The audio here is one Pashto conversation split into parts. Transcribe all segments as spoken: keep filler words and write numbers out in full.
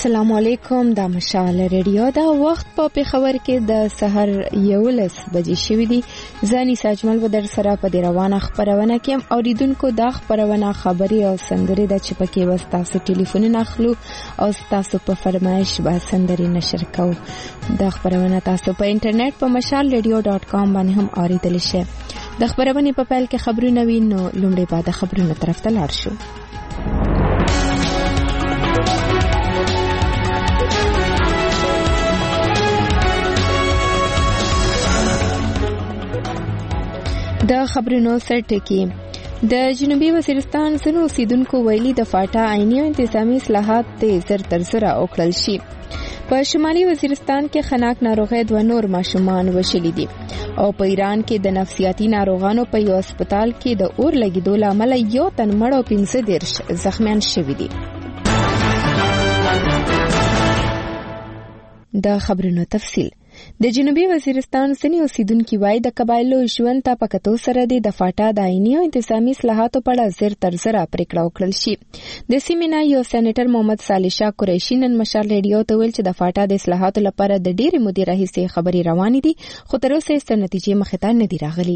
السلام علیکم. د مشال ریډیو دا وخت په پیښور کې د سحر یولس بجې شوې دي. ځاني ساجمل و در سره په دې روانه خبرونه کې اوریدونکو دا خبرونه خبري او سندري د چپکې وستاسو ټلیفون اخلو او تاسو په فرمایش به سندري نشر کوو. دا خبرونه تاسو په انټرنیټ په مشال ریډیو ډاٹ کام باندې هم اوریدل شئ. د خبرونه په پیل کې خبرونه وینو، لومړی بعد خبرونه طرف ته لاړ شو. د خبرونو سرټکی د جنوبي وزیرستان ځینو اوسیدونکو ویلي د فاټا عیني او انتظامی اصلاحات ته زر تر زره وکړل شي. په شمالي وزیرستان کې خناق ناروغي دوه نور ماشومان وشلي دي او په ایران کې د نفسیاتي ناروغانو په یو هسپتال کې د اور لګیدو لامل یو تن مړ او پنځه دیرش زخمیان شوي دي. د خبرونو تفصیل. د جنوبي وزیرستان ځینې اوسیدونکي وایي د قبایلو ژوند ته په کتو سره د فاټا د عیني او انتظامي اصلاحاتو په اړه زر تر زره پریکړه وکړل شي. د سیمې نه یو سېنیټر محمد صالح شاه قریشي نن مشال ریډیو ته ویل چې د فاټا د اصلاحاتو لپاره د ډېرې مودې راهیسې خبرې روانې دي، خو تر اوسه هیڅ نتیجې مخې ته نه دي راغلي.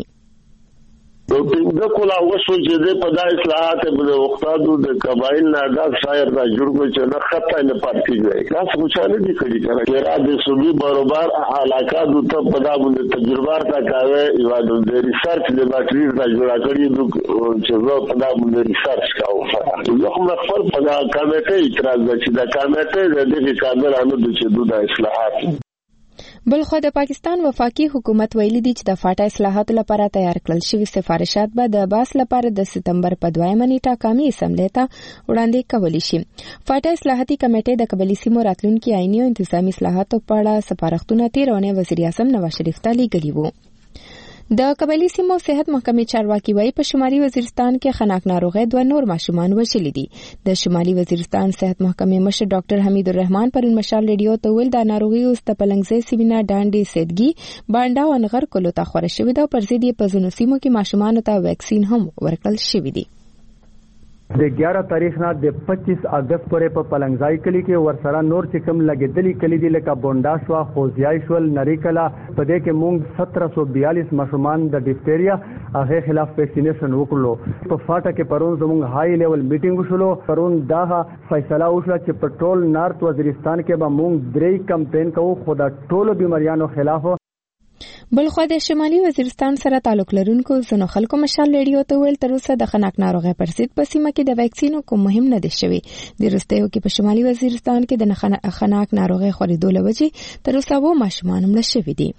د کولا وسو چې د پدا اصلاحات په وختادو د قبایل نه دا شاعر دا جوړ کو چې نه خطا نه پاتې وي. دا څه مچانه دي کړی چې را د صوبې برابر علاقات ته پدا باندې تجربه تا کاوه یو د ریسرچ لیبارټریز دا جوړ کړی چې زه پدا باندې ریسرچ کاوه. زه هم خپل پدا کمیټه اعتراض چې دا کمیټه د دې کارګرانو د چې د اصلاحات بلخو د پاکستان وفاقي حکومت ویلي دی چې د فاټا اصلاحاتو لپاره تیار کړل شوي سفارشات به د باس لپاره د ستمبر په دویمه نیټه قومي اسمبلې ته وړاندې کولی شي. فاټا اصلاحاتي کمیټې د قبایلي سیمو راتلونکي عیني او انتظامي اصلاحاتو په اړه سپارښتونه تېره اونۍ وزیر اعظم نواز شریف ته لیږلي وو. د قبایلي سیمو صحت محکمې چارواکي وایي په شمالي وزیرستان کې خناق ناروغي دوه نور ماشومان وشلي دي. د شمالي وزیرستان صحت محکمې مشر ډاکټر حمید الرحمن پرون مشال ریډیو ته ویل د ناروغي اوس د پلنګزي سیمه ډانډي سیدګي بانډا او نغر کولو ته خور شوې ده. پر ضد یې په ځینو سیمو کې ماشومان ته ویکسین هم ورکړل شوی دی. د ग्यारह تاریخ نه د پچیس اگست پورې په پلنګزای کلی کې ورسره نور چې کوم لګیدلی کلی دی لکه بونډا شو، خوځیای شول، نریکلا، په دې کې موږ سत्रह सौ बयालीस ماشومان د ډیفتیریا هغه خلاف ویکسینیشن وکړو. په فاټا کې پرون زموږ هاي لیول میټینګ وشولو. پرون دا فیصله وشوه چې په ټول نارت وزیرستان کې به موږ درې کمپین کوو خو د ټولو بیماریانو خلاف. بلخو د شمالي وزیرستان سره تعلق لرونکو ځینو خلکو مشال ریډیو ته ویل تر اوسه د خناق ناروغي پر ضد په سیمه کې د ویکسینو کوم مهم نه دی شوی. د وروستیو کې په شمالي وزیرستان کې د خناق ناروغي خورېدو له وجې تر اوسه وو ماشومان مړه شوي دي.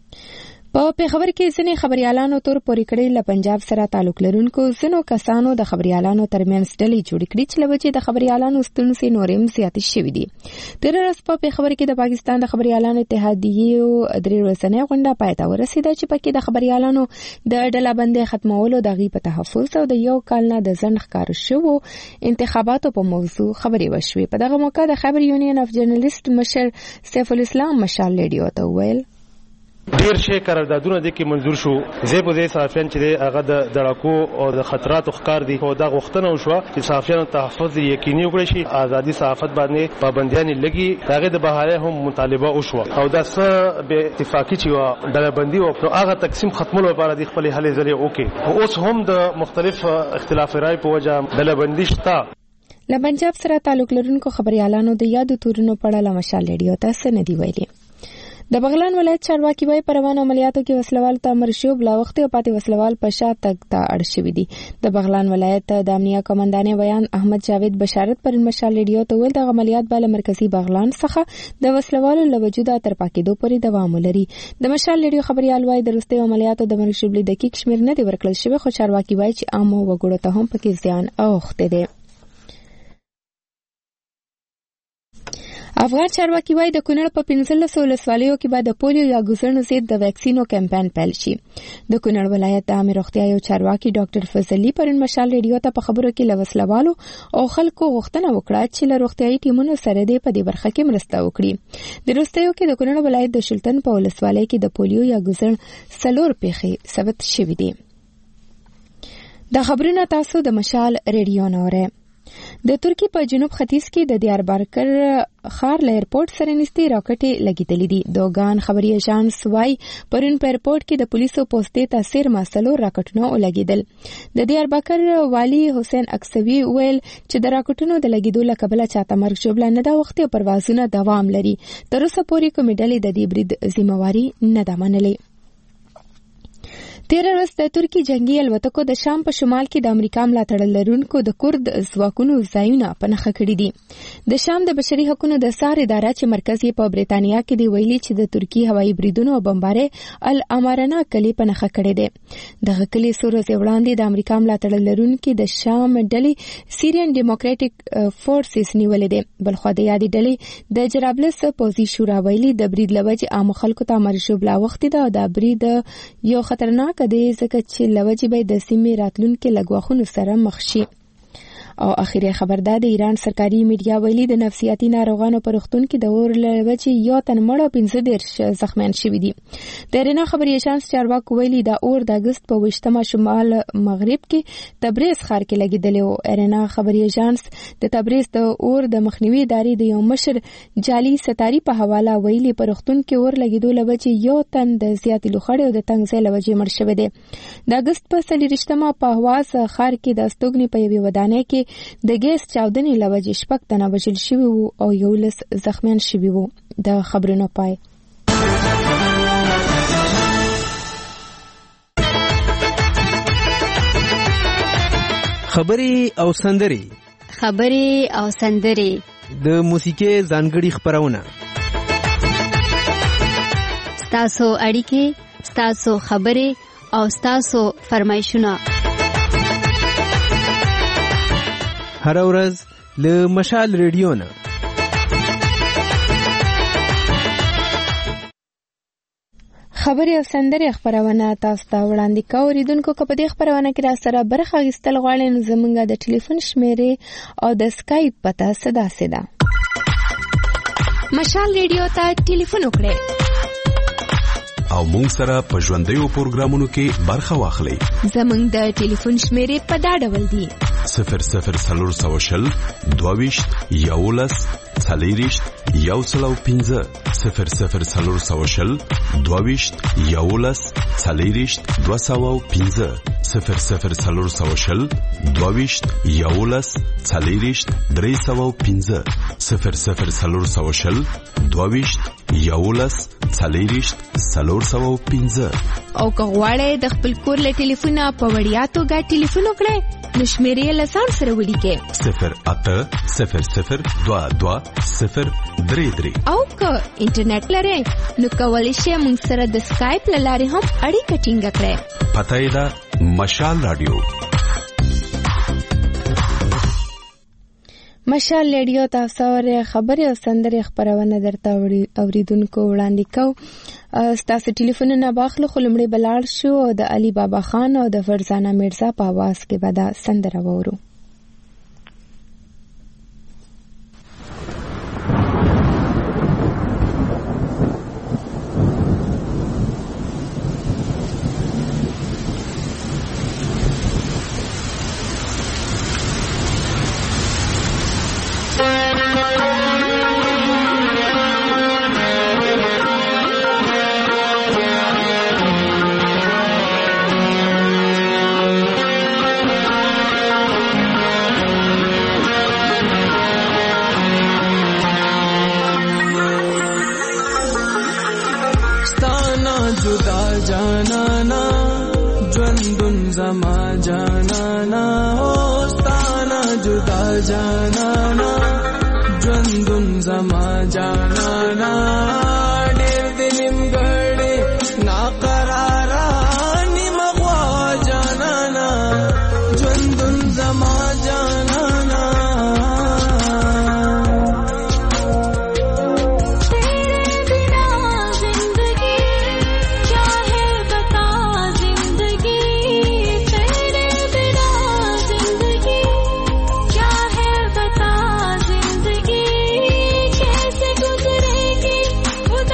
په پیښور کې ځینې خبريالانو تور پورې کړي له پنجاب سره تعلق لرونکو ځینو کسانو د خبريالانو ترمنځ ډلې جوړې کړې چې لوجه د خبريالانو ستونزې نورم زیاتې شوې دي. تر اوسه په پیښور کې د پاکستان د خبريالانو اتحادیې درې ورځنۍ غونډه پای ته ورسېده چې پکې د خبريالانو د ډلهبندۍ ختمولو د غي په تحفظ او د یو کال نه د ځنډ ښکار شوو انتخاباتو په موضوع خبرې وشوې. په دغه موقع د خبر یونین اف جرنالست مشر سیف الاسلام مشال ریډیو ته ویل ډیر شي قراردادونه د کې منزور شو. زه په دې صحافیان چې هغه د دړکو او د خطراتو ښکار دي او دا غوښتنه وشوه چې صحافیانو تحفظ یقیني وکړي شي، ازادي صحافت باندې پابندیان لګي. هغه د بهاله هم مطالبه وشوه او دا څه به اتفاقی چې ډلبندي او هغه تقسیم ختمولو لپاره د خپل حل ځلې وکي. اوس هم د مختلف اختلاف رائے په وجه ډلبندي شته. له پنجاب سره تعلق لرونکو خبريالانو د یادو تورونو په اړه مشال ریډیو ته څه نه دی ویلي. د بغلان ولایت چارواکي وایي په روانو عملیاتو کې وسلوال ته امر شوی، بلا وخت او پاتې وسلوال په شا تګ ته اړ شوي دي. د بغلان ولایت د امنیه کمانډانې بیان احمد جاوید بشارت پر مشال ریډیو ته ویل د عملیات بل مرکزی بغلان څخه د وسلوالو له وجوده تر پاکېدو پورې دوام لري. د مشال ریډیو خبريال وایي د وروستیو عملیاتو د مرشبلي دقیق شمیر نه دی ورکړل شوی، خو چارواکي وایي چې عام وګړو ته هم پکې زیان اوښته دی. افغان چارواکي وایي د کونړ په پنځلسو ولسوالیو کې به د پولیو یا ګوزڼو ضد د ویکسینو کمپاین پیل شي. د کونړ ولایت د عامه روغتیا یو چارواکي ډاکټر فضلي پرون مشال ریډیو ته په خبرو کې له وسلوالو او خلکو غوښتنه وکړه چې له روغتیايي ټیمونو سره د په دې برخه کې مرسته وکړي. د وروستیو کې د کونړ ولایت د شلتن په ولسوالۍ کې د پولیو یا ګوزڼ څلور پیښې ثبت شوې دي. د خبرونو تاسو د مشال ریډیو نه اورئ. د ترکی په جنوب ختیځ کې د دیاربکر ښار له ایرپورټ سره نږدې راکټې لګېدلې دي. دوګان خبري اژانس وايي پرون په ایرپورټ کې د پولیسو پوستې ته څیرمه څلور راکټونه ولګېدل. د دیاربکر والي حسین اکسوي ویل چې د راکټونو د لګېدو له کبله چاته مرګ ژوبله نه ده وختي او پروازونه دوام لري. تر اوسه پورې کومې ډلې د دې برید ذمہواري نه ده منلې. تیر ورځ د ترکی جنگي الوتکو د شام په شمال کې د امریکا ملاتړ لرونکو د کورد ځواکونو ځایونه په نښه کړي دي. د شام د بشري حقوقو د سار اداره چې مرکز یې په بریتانیا کې دی ویلي چې د ترکی هوایي بریدونو او بمبارۍ الامارانه کلی په نښه کړي دي. دغه کلی څو ورځې وړاندې د امریکا ملاتړ لرونکو د شام ډلې سیریان ډیموکراټک فورسز نیولې دي. بلخو د یادې ډلې د جرابلس پوځي شورا ویلي د برید لوجې عام خلکو ته مرشوب لا وخت ده او د برید یو خطرناک دی ځکه چې لوجې به د سیمې راتلونکو لګواخونو سره مخ شي. او اخیری خبر ده د ایران سرکاري میډیا ویلي د نفسیاتي ناروغانو په روغتون کې د اور لوجې یو تن مړ او پنځه دېرش زخمیان شوي دي. د رینا خبري اژانس چارواکو ویلي د اور د اګست په ویشتمه شمال مغرب کې تبریز ښار کې لګېدلی و. رینا خبري اژانس د تبریز د اور د مخنیوي ادارې د یو مشر جالي ستاري په حواله ویلي په روغتون کې اور لګېدو لوجې یو تن د زیاتې لوخړې او د تنګ ځای لوجې مړ شوی دی. د اګست په څلېرویشتمه په اهواز ښار کې د استوګنې په یوې ودانۍ کې د ګیس چاودنې لوجې شپږ تنه وژل شوي وو او یولس زخمیان شوي وو. د خبرونو پای. خبري او سندري خبري او سندري د موسیقي ځانګړي خبرونه ستاسو اړیکې ستاسو خبري او ستاسو فرمایشونه هر ورځ له مشال ریډیو نه. خبري او سندري خبرونه تاسو ته وړاندې کوو. اوریدونکو که په دې خبرونه کې را سره برخه اخیستل غواړئ نو زموږ د ټلیفون شمیرې او د سکایپ پته صدا صدا مشال ریډیو ته ټلیفون وکړئ او مونږ سره په ژوندیو پروګرامونو کې برخه واخلئ. زموږ د ټلیفون شمیرې په دا ډول دي: صفر صفر څلور سوه شل دوهویشت یولس څلېرویشت یو سل او پنځه صفر صفر څلور سوه شل دوهویشت یولس څلېرویشت دوه سوه او پنځه صفر صفر څلور سوه شل دوهویشت یولس څلېرویشت درې سوه او پنځه صفر صفر څلور سوه شل دوهویشت یولس څلېرویشت څلور سوه او پنځه. او که غواړئ د خپل کور له ټلیفونه په وړیا توګه ټلیفون وکړئ نو شمیرې له ځان سره ولیکئ: صفر اته صفر صفر دوه دوه صفر درې درې. او که انټرنیټ لرئ نو کولی شئ موږ سره د سکایپ له لارې هم اړیکه ټینګه کړئ. پته یې ده مشال رادیو. مشال ریډیو تاسو ورې خبري او سندري خبرونه درته اوریدونکو وړاندې کوو. ستاسو ټلیفونونه باخلو خو لمړی بلاړ شو او د علي بابا خان او د فرزانه میرزا په आवाज کې به دا سندره وورو. Uda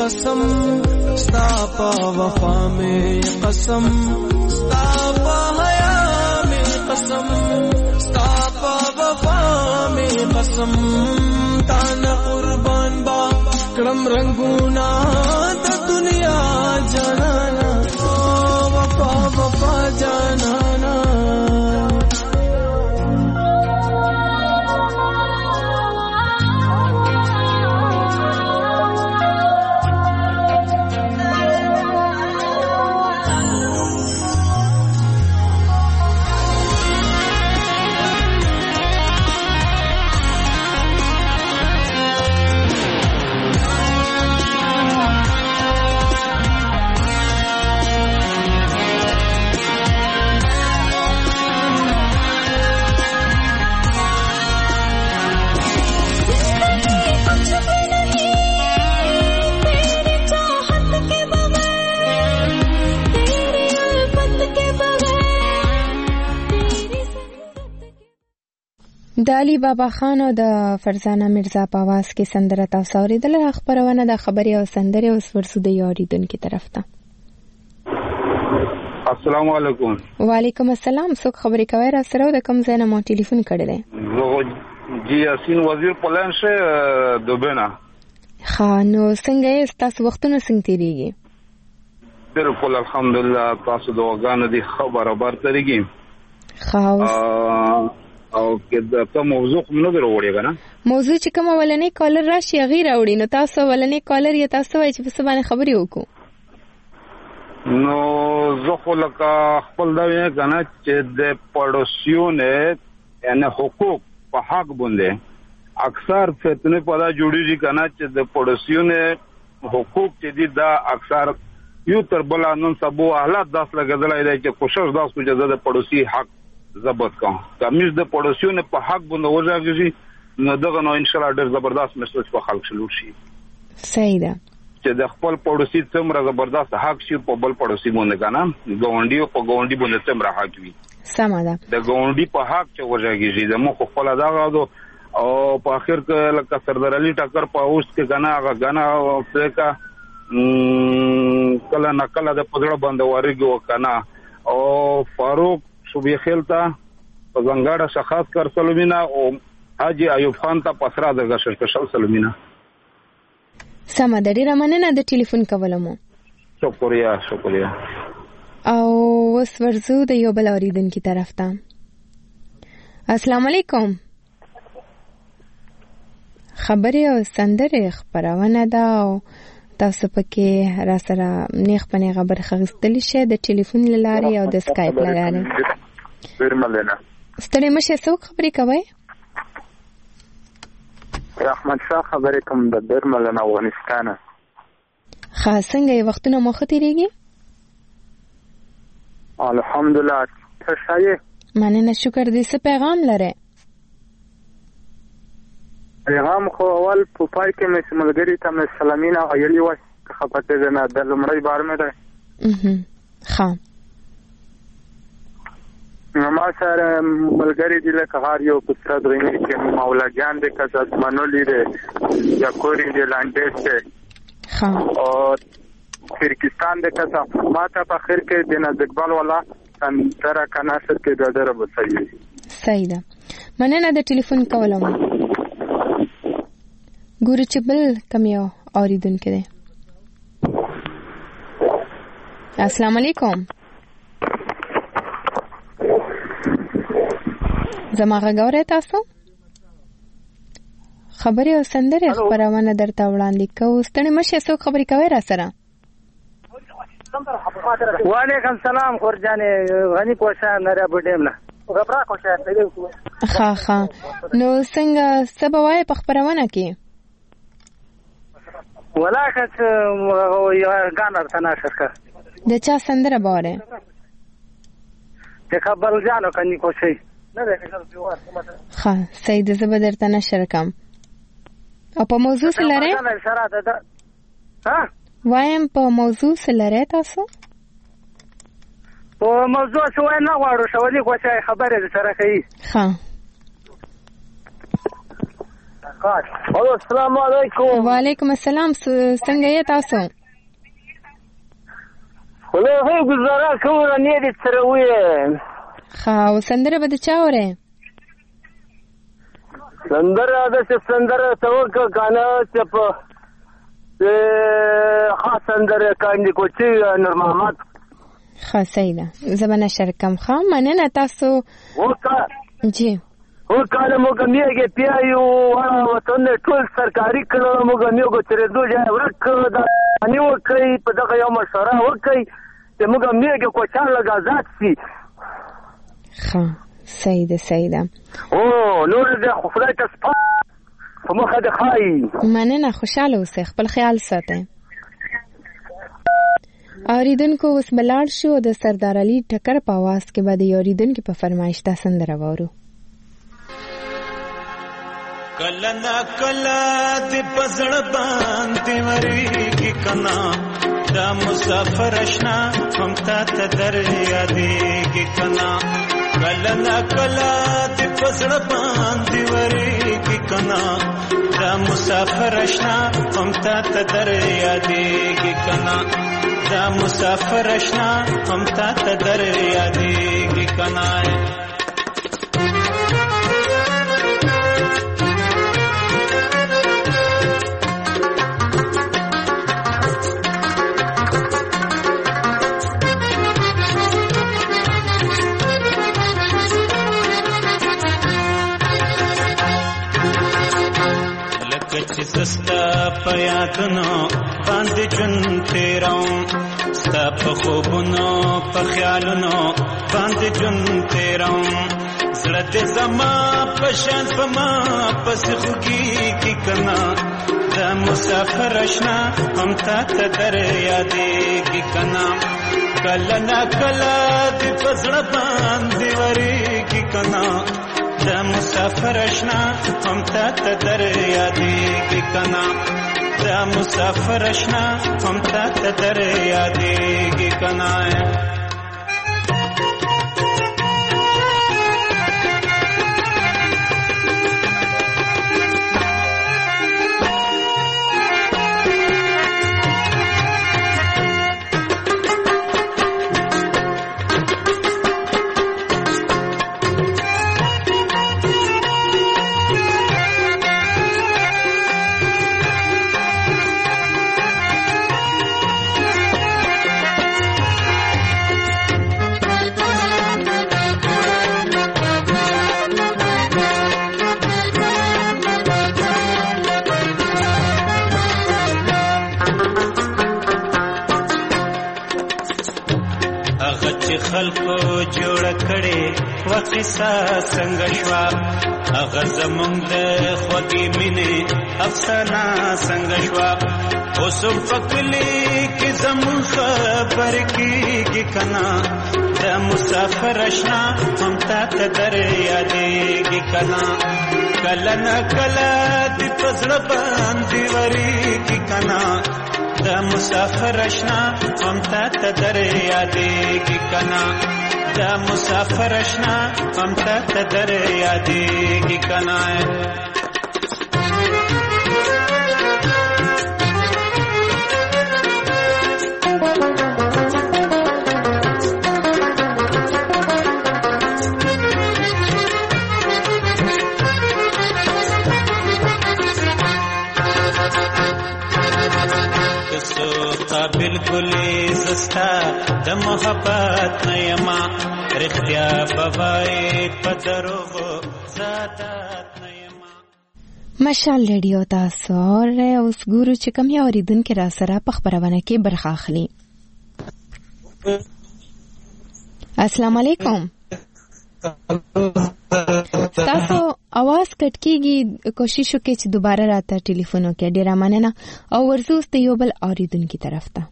قسم ستا په وفا مې قسم ستا په حیا مې قسم ستا په وفا مې قسم تا نه قربان با کړم رنگونه د دنیا جانانا وفا وفا جانانا د علي بابا خان او د فرزانه مرزا په आवाज کې سندره تاسو اوریدل. خبرونه د خبري او سندره اوس ورسو د یاریدونکو طرف ته. السلام علیکم. وعلیکم السلام. څوک خبرې کوي را سره د کوم ځای نه مو ټلیفون کړی دی؟ جی یاسین وزیر پلان شه دوبنا. ها نو څنګه یې تاسو وختونه څنګه تیریږي؟ بالکل الحمدلله تاسو دعاګانو دي خبره بار ترېږي. خاص او کله کوم موضوع نو دروړي کنه موضوع چې کوم ولنې کالر راشي غیر اوړي نو تاسو ولنې کالر یې تاسو وایي چې په سبانه خبرې وکړو. نو زه خو لکه خپل دا وینم کنه چې د پړوسیونه یعنی حقوق په حق باندې اکثر فتنه پیدا جوړیږي کنه چې د پړوسیونه حقوق چې دي دا اکثر یو تر بل نن سبو حالات داس لګدلای دی چې کوشش داس کو چې د پړوسی حق ضبط کوم کمیز د پړوسیونه په حق باندې وځي نو دغه نو ان شاء الله ډېر زبردست مسج په خلک شلو شي. صحیح ده چې د خپل پړوسی څومره زبردست حق شي په بل پړوسی باندې کنه ګاونډي په ګاونډي باندې څومره حق وي. سمه ده د ګاونډي په حق چې وځي د مو خپل ادا غاړو او په اخر کې لکه سردار علي ټکر په اوس کې کنه هغه غنا افریقا کله نکله د پدړه باندې ورګو کنه او فاروق صوبې خلتا په زنګاړه شخص کر سلمینا او حاجی ایوب خان ته پسرا دغه شل سلمینا. سمه د ډیره مننه د ټلیفون کولمو. شکریا شکریا. او وس ورزو د یو بل اوریدونکو طرف ته. السلام علیکم. خبري او سندره خبرونه دا تاسو پکې را سره نیخ پنه خبر خغستلی شه د ټلیفون لاره او د اسکایپ لاره. بیرملنا ستړي مشه څوک خبرې کوي؟ احمد شاه خبرې کوم د بیرملنا افغانستان. خاص څنګه وختونه مخ تیریږي؟ الحمدلله ته شایې مننه شکر دې څه پیغام لره؟ پیغام خو اول په پای کې مې ملګری ته مې سلامونه ویلي و خبرته ده نه د لمړی بار مې ده. اها ها ما سره ملګری دی لکه هر یو پستر درنګ چې مولا جان دې کزات منولې ده یا کوري دې لاندې ده. ها او ترکستان دې کزا ما ته په خیر کې د نزدګبال ولا څنګه کنه سر کې د ډېر بسایي. صحیح ده مننه د ټلیفون کولم. ګورې چې بل کم یو اوریدونکو دی. السلام علیکم. زما غږ تاسو خبرې او سندره خبرونه درته وړاندې کوو. ستړي مشه څوک خبرې کوي را سره؟ وعلیکم سلام خورجان غنی کوشا نره بډیم نه غبره کوشا ها ها نو څنګه سبوای په خبرونه کې ولاکه یو غانر ثنا شکر د چا سندره باره ته خبر جانو کني کوشي نه ده ها سید زبدر ته نشر کم او په موضوع سره ها وایم په موضوع سره تاسو په موضوع څه نه غواړو شولې کوشي خبره سره کوي. ها خاص. السلام علیکم. وعلیکم السلام. څنګه یې تاسو؟ ولې گزاره کوم نه دي سره وې. ښه، او سندره به د چا اورې؟ سندره د سندره توګه غانا چې په خاص سندره کاندي کوچي نور محمد. ښه صحیح ده، زبانه شرکم خام مننه تاسو. وکا جی او کله موږ میږي پیایو وطن ټول سرکاري کړو موږ میږو ترې دوه ورک دا نیو کوي په دغه یو مشوره وکړي چې موږ میږي کوچان لګازات سي. ښه صحیح ده صحیح ده. او نور دې خدای ته سپارم په مخه د خای. مننه، خوشاله اوسئ، خپل خیال ساتئ. اوریدونکو اوس بلاړ شو د سردار علي ټکر په आवाज کې به د اوریدونکو په فرمایش دا سندره وورو. کله نا کله د پزړ باندې وریږي کنا دا مسافر اشنا هم تا ته در یادېږي کنا کله نا کله د پزړ باندې وریږي کنا دا مسافر اشنا هم تا ته در یادېږي کنا دا مسافر اشنا هم تا ته در یادېږي کنا سستا پیاتنو باندې جون تیراو ستا په خوبونو په خیالونو باندې جون تیراو زړه دې زما په شان په ما پس خوږي کی کنا دا مسافر اشنا هم تا ته در یادېږي کنا کله نا کله دې پزړه باندې وریږي کنا دا مسافر اشنا هم تا ته در یادېږي کنا دا مسافر اشنا هم تا ته در یادېږي کنا خلکو جوړ کړي وقصه څنګه شوا هغه زمونږ د خوږې مینې افسانه څنګه شوا اوس په کلی کې زمونږ خبر کېږي کنا د مسافر اشنا هم تا ته در یادېږي کنا کله نه کله دې په زړه باندې وریږي کنا دا مسافر اشنا هم تا ته در یادېږي کنا دا مسافر اشنا هم تا ته در یادېږي کنا بالکل زستا د محبت نیما رختیا بوای پدرو زادت نیما مشال ریډیو تاسو اوره اوس ګورو چې کوم یو اوریدونکو را سره په خبرونه کې برخه اخلي. السلام علیکم. تاسو आवाज کټ کیږي، کوشش وکړئ چې دوباره راته ټلیفون وکړئ. ډیره مننه. او ورزو ست یو بل اوریدونکو طرف ته.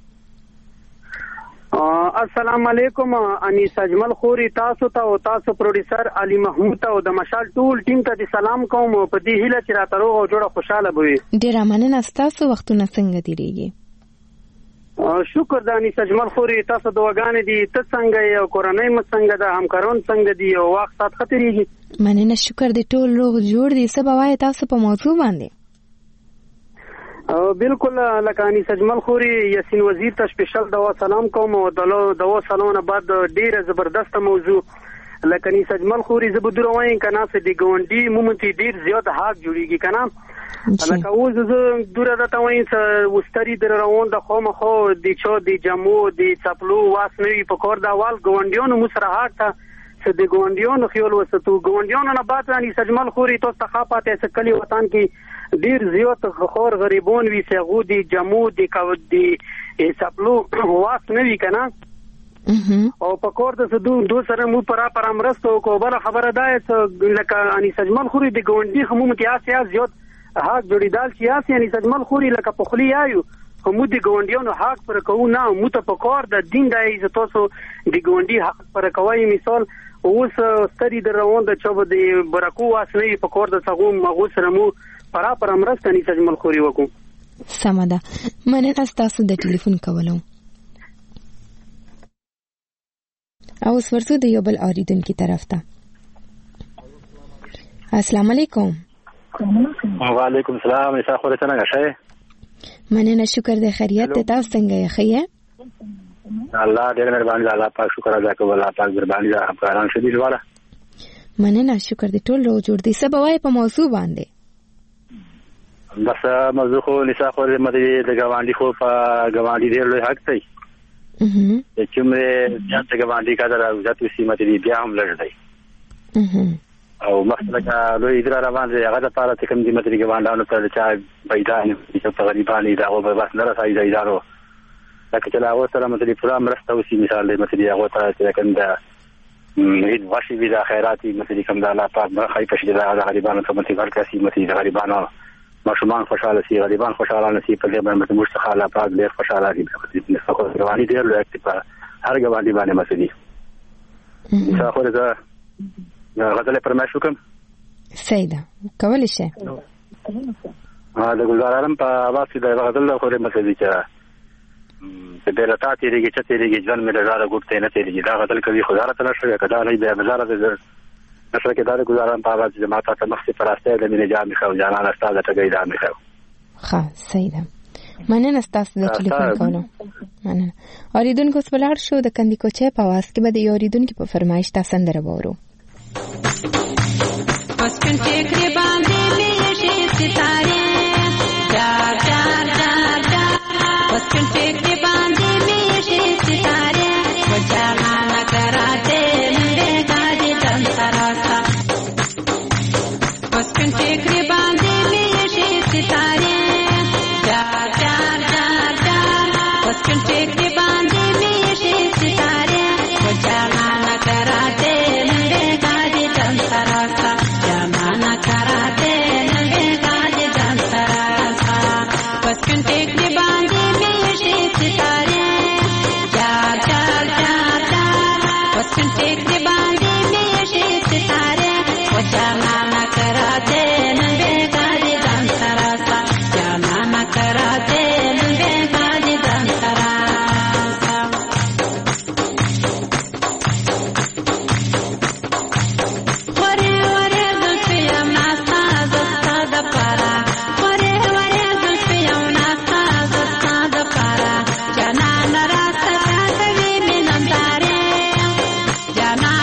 السلام علیکم. انیس اجمل خوري تاسو ته او تاسو پروډوسر علي محمود ته او د مشال ټول ټیم ته سلام کوم په دې هیله چې راته روغ او جوړه خوشاله وي. ډیره مننه. تاسو وختونه څنګه تیریږي؟ شکر د انیس اجمل خوري تاسو دواګانې دي ته څنګه یې او کورنۍ مو څنګه ده همکاران څنګه دي او وخت سات خطرېږي مننه شکر دې ټول روغ جوړ دي څه به وایې تاسو په موضوع باندې بالکل لکه انیس اجمل خوري یاسین وزیر ته سپیشل دوا سلام کوم او دوا سلام بعد ډیره زبردست موضوع لکه انیس اجمل خوري زه به دور وایم کنه چې د ګوندی مومنتي ډیر زیات حق جوړیږي کنه لکه اوس زه دوره ده ته وایم چې وستری در روان د خو مخو د چا د جمو د چپلو واس نه وي په کور د اول ګوندیانو مو سره حق ته چې د ګوندیانو خیال وساتو ګوندیانو نه بعد انیس اجمل خوري تاسو ته خاپاته چې کلی وطن کې ډیر زیات خور غریبون وي سغو د جمو د کو د چپلو واس نه وي کنه او په کور د دو دو سره مو پرا پر امرستو کو بل خبره ده چې لکه انیس اجمل خوري د ګوندی همو متیاسه زیات حق جوړیدل سیاسي انیس اجمل خوري لکه په خلی آیو همو د ګوندیانو حق پر کو نه مو ته په کور د دین د عزت تاسو د ګوندی حق پر کوي مثال اوس ستړي د روان د چوب د برکو واسنی په کور د څغو مغو سره مو پرا پر امرست انیس اجمل خوري وکړو سمده مننه تاسو د ټلیفون کولو او ورته د یو بل اوریدونکو طرف ته السلام علیکم وعلیکم السلام ایسا خو څنګه شې مننه شکر د خیریت ته تاسو څنګه یې خیه الله دې مهرباني الله پاک شکر ادا کوم الله پاک مهرباني دا همکاران شدي والا مننه شکر دې ټول رو جوړ دي سبا وای په موضوع باندې بس موضوع خو نساء خو مده د ګوانډي خو په ګوانډي ډېر لوی حق دی چې کومه چې ګوانډي کا دا ذاتي سیمه دې بیا هم لړ دی او مخکې لوی اداره روان دي هغه د پاره چې کوم دې مده ګوانډانو ته چا پیدان چې په غریبانې دا او بس نه راځي دا ادارو لکه چې هغه سره مده پورا مرسته وسی مثال دې مده هغه ته چې کوم دا هیڅ واشي وی دا خیراتي مده کوم دا الله پاک برخه پښې دا غریبانو ته مده ورکاسي مده غریبانو ماشومان خوشاله سي غریبان خوشاله نشي په دې باندې موږ څخه الله پاک ډېر خوشاله دي په دې څخه غوړي ډېر لوی اکټیپا هر غوړي باندې مسدي څه خو دا غزل پرمایش وکم سیدا کول شي ها د ګلزارم په واسطه د غزل خو مسدي چې په دلته تیریږي چې تیریږي ځان مې لږه ګټه نه تیریږي دا غزل کوي خدای تعالی شوی کدا نه به بازار د نشره کې دا ګزارم په اواز جماعت ته مخې پراسته د مینه جامې خو جانان استاد ته ګیدا مې خو ښه سیدا مننه تاسو د ټلیفون کولو مننه اوریدونکو سپلار شو د کندي کوچه په واس کې به د اوریدونکو په فرمایش تاسو سندره وورو بس کنټه کې باندې مې شي ستاره چار چار چار چار بس کنټه کې باندې مې شي ستاره وجانا نکراته مې کاجه تن سراسا بس کنټه کې باندې مې شي ستاره چار چار چار چار بس کنټه کې باندې مې شي ستاره وجانا نکراته مې کاجه تن سراسا جانا نکراته مې کاجه تن سراسا بس کنټه کې باندې مې شي ستاره چار چار چار چار بس کنټه کې باندې مې شي ستاره وجانا نکراته مې کاجه تن سراسا جانا نکراته مې کاجه تن سراسا وره وره زلفیا ناستا زستا د پارا وره وره زلفیا ناستا زستا د پارا جانا نراستا کوي میننداره جانا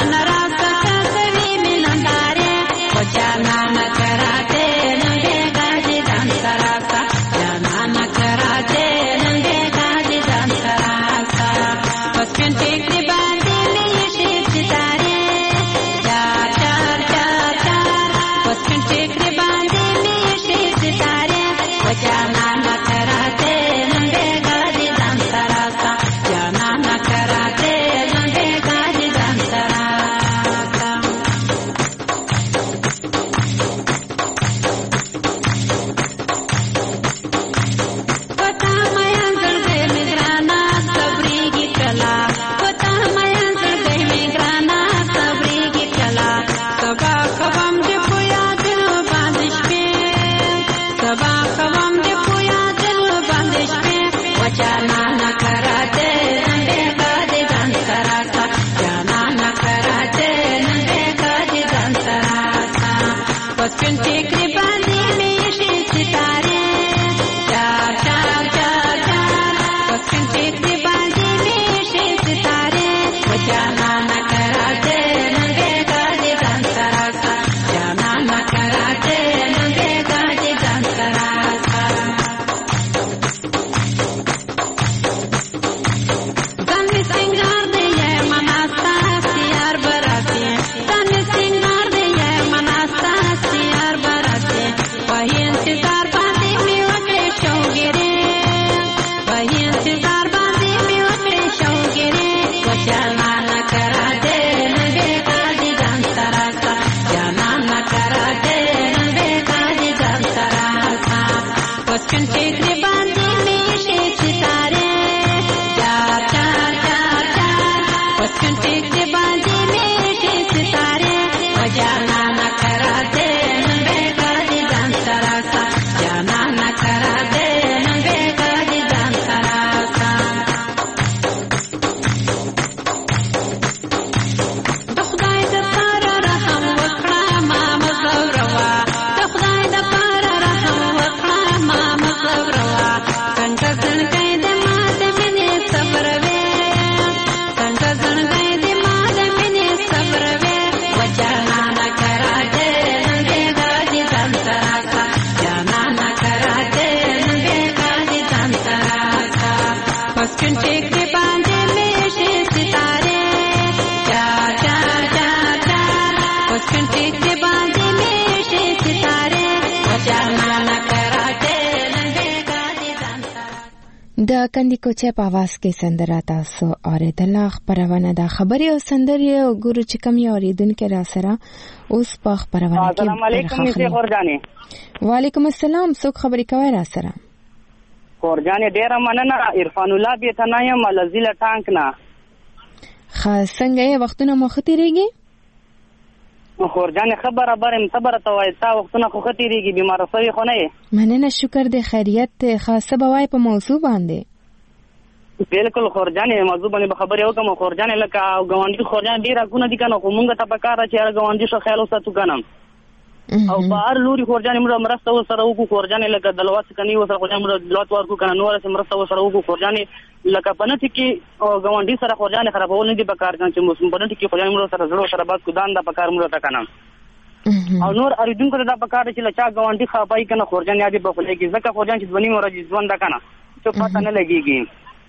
پسکن ټیکری باندې مې شي ستاره چار چار چار چار پسکن ټیکری باندې مې شي ستاره وجانا نکراته نن بیگا دې ځان سره کا جانا نکراته نن بیگا دې ځان سره کا ځان می سنگار دې مناستا سیار براته ځان می سنگار دې مناستا سیار براته وای انتظار باندې می وکړې شوګره وای انتظار باندې می وکړې شوګره وجانا نکراته نن بیگا دې ځان سره کا جانا نکراته نن بیگا دې ځان سره کا پسکن ټیکری باندې مې شي ستاره چار چار چار چار پسکن ټیکری باندې مې شي ستاره وجانا نکراته نن بیگا دې ځان سره کا جانا نکراته نن بیگا دې ځان سره کا د خدای د پاره رحم وکړه ما مزوروا د خدای د پاره رحم وکړه ما مزوروا څنګه څنګه دې ما د مینې صبر وې څنګه څنګه دې ما د مینې صبر وې وجانا نکراته نن بیگا دې ځان سره کا جانا نکراته نن بیگا دې ځان سره کا پسکن ټیکری باندې مې شي ستاره چار چار چار چار پسکن ټیکری باندې مې شي ستاره وجانا نکراته نن بیگا دې ځان سره د کندی کوچه په आवाज کې سندره تاسو اوریدل. خبرونه د خبري او سندري او ګورو چې کم یې اوریدونکو را سره اوس په خبرونه کې. السلام علیکم میسي خورجانې. وعلیکم السلام. څوک خبري کوي را سره؟ خورجانې ډیره مننه. عرفان الله بیتنا یم لزیله ټانک نه. خاص څنګه یې وختونه مخ تیریږي؟ خورجانې خبره برم صبر ته وای تا وختونه خو تیریږي بیمار سوي خو نه یې. مننه شکر د خیریت خاصه بوای په موضوع باندې. بالکل خورجانې موضوع باندې خبرې وکم. خورجانې لکه غونډي خورجانې ډیره ګونه دي کنه خو مونږ ته پکاره چې غونډي شو خیال وساتو کنه او بهر لوري خورجانې موږ مرسته وسره وکړو. خورجانې لکه دلوات کني وسره خورجانې موږ دلوات ورکو کنه نور سره مرسته وسره وکړو. خورجانې لکه پنځه کې غونډي سره خورجانې خرابول نه دي پکار کنه چې موږ پنځه کې خورجانې موږ سره زړه سره بس کو دان دا پکار موږ ته کنه او نور اریدونکو ته دا پکار چې لچا غونډي خپای کنه خورجانې یادې په خله کې ځکه خورجانې چې ځونی مرجي ځوان دا کنه چې پته نه لګيږي.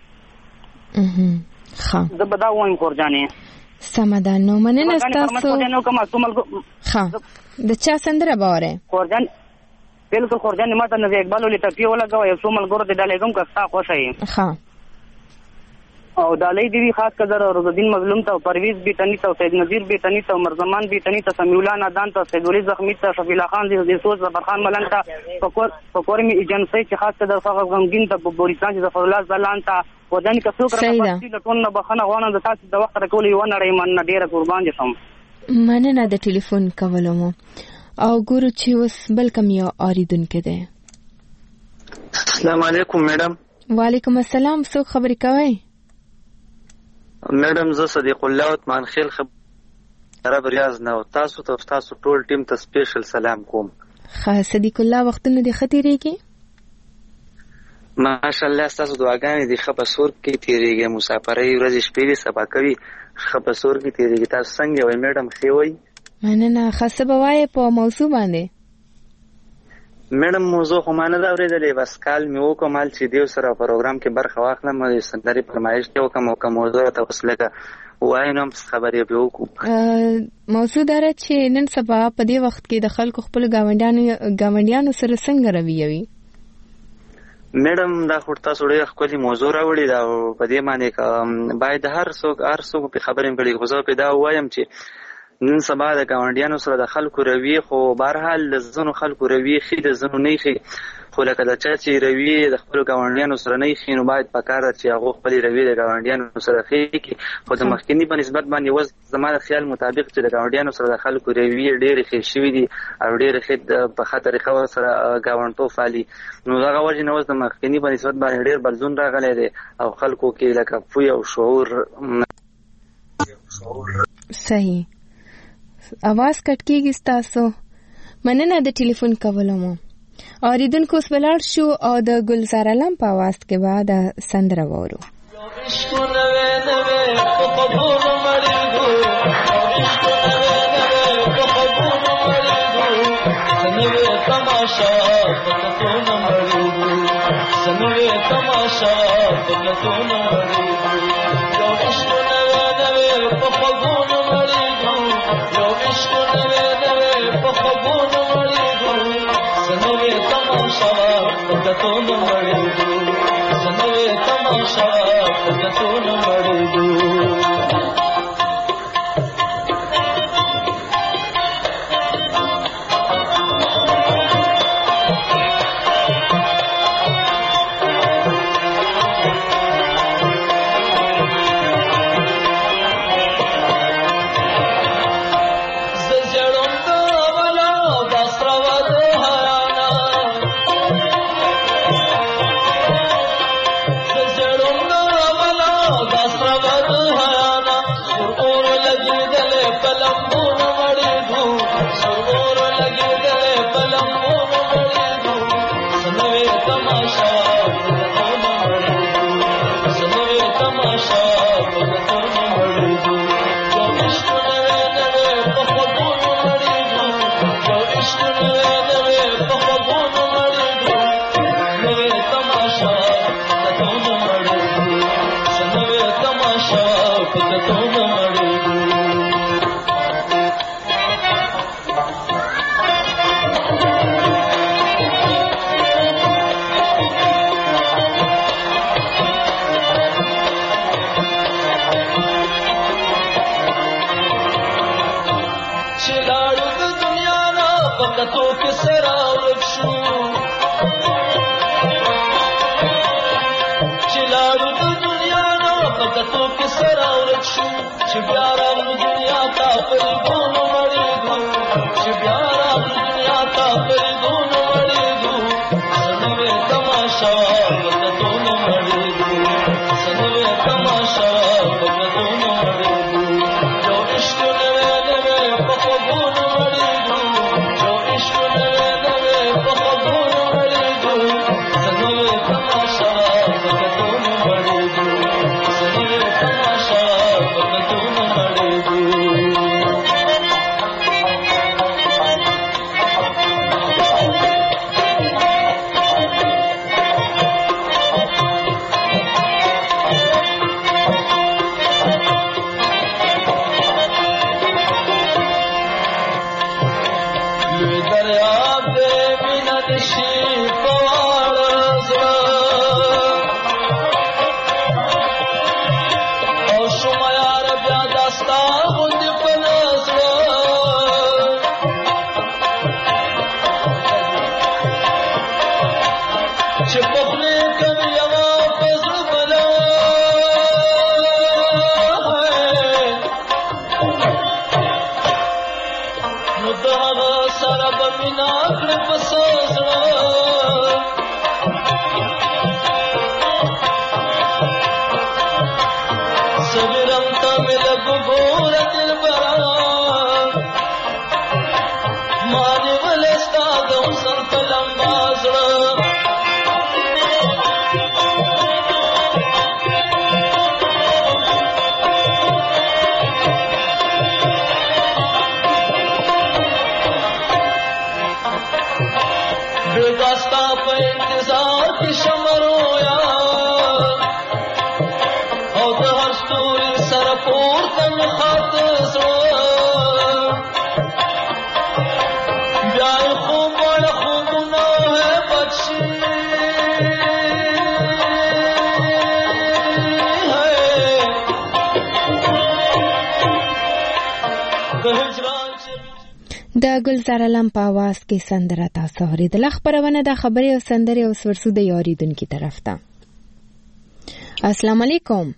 ښه زه به دا وایم خورجانې. سمه نو مننه تاسو. ښه د چا سندره باوره خورجان؟ بالکل خورجان ماته نو اقبال ولې ټپی ولګو یو څو ملګرو ته ډالې کوم کستا خوښه یې. ښه او ډالې دی خاص کر روزالدین مظلوم ته پرویز بیتنی ته سید نذیر بیتنی ته مرزمان بیتنی ته سمیع الله نادان ته سید ولی زخمی ته شفیع الله خان دې سوز ظفر خان ملنګ ته فقور فقور می ایجنسی چې خاص کر فقط غمگین ته بوریستان چې ظفر الله زلان ته ودان کا څوک راځي د ټول نه بخنه غواړم د تاسو د وخت راکولې و نړۍ من ډیره قربان دي سم. مننه د ټلیفون کولو مو او ګورو چې اوس بل کم یو اوریدونکو ده. السلام علیکم میډم. وعلیکم السلام. څوک خبرې کوي؟ میډم زه صدیق الله عثمان خیل خبر ریاض نه او تاسو ته تاسو ټول ټیم ته سپیشل سلام کوم. خاص صدیق الله وختونه دي خطرېږي ماشاءالله. تاسو دعاګانې دي خپسور کې تیریږي مسافرۍ ورځې شپې سبا کوي خپسور کې تیریږي. تاسو څنګه وای میډم خې وای؟ مننه. خاصه بوای په موضوع باندې. میډم موضوع خو ما نه دا اورېدلې بس کال مې وکمال چې دیو سره پروګرام کې برخه واخلم د سندري فرمایش ته وکم او کوم موضوع ته وسلګه وای نو خبرې به وکړو. موضوع دا چې نن سبا په دې وخت کې د خلکو خپل گاونډیانو گاونډیانو سره څنګه رویه وي؟ میډم دا خو تاسو ډېر ښکلې موضوع راوړې ده او په دې باندې باید هر څوک هر څوک په خبرې کړي. خو زه په دا وایم چې نن سبا د گاونډیانو سره د خلکو رویه خو بهرحال د ځینو خلکو رویه ښې د ځینو نه ښې خو لکه د چا چې رویه د خپلو ګاونډیانو سره نه ښې نو باید پکار ده چې هغه خپلې رویه د ګاونډیانو سره ښې کړي. خو د مخکیني په نسبت باندې اوس زما د خیال مطابق چې د ګاونډیانو سره د خلکو رویه ډېرې ښې شوي دي او ډېرې ښې په ښه طریقه ورسره ګاونډیتوب پالي. نو دغه وجې نه اوس د مخکیني په نسبت باندې ډېر بدلون راغلی دی او خلکو کې لکه پوی او شعور. صحیح. आवाज کټ کېږي ستاسو مننه د ټلیفون کولو مو. اوریدونکو اوس ولاړ شو او د ګلزار علم په आवाज کې به د سندره وورو. د ګلزار علم په आवाज کې سندره تاسو اوریدل. خبرونه د خبري او سندري او ورسو د یاریدونکو طرف ته. السلام علیکم.